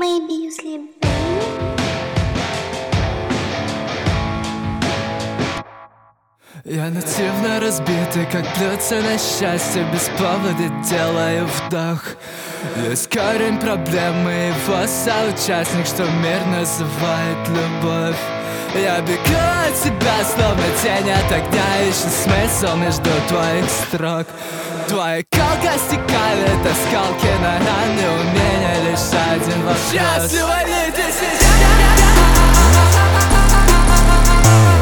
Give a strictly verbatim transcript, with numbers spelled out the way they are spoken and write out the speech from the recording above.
Maybe you sleep, baby. Я нативно разбитый, как блюдце на счастье. Без повода делаю вдох. Есть корень проблемы, его соучастник, что мир называет любовь. Я бегу от тебя, словно тень от огня. Ищу смысл между твоих строк. Твои колка стекали, таскалки на раны. У меня лишь один вопрос: счастлива ли ты сейчас?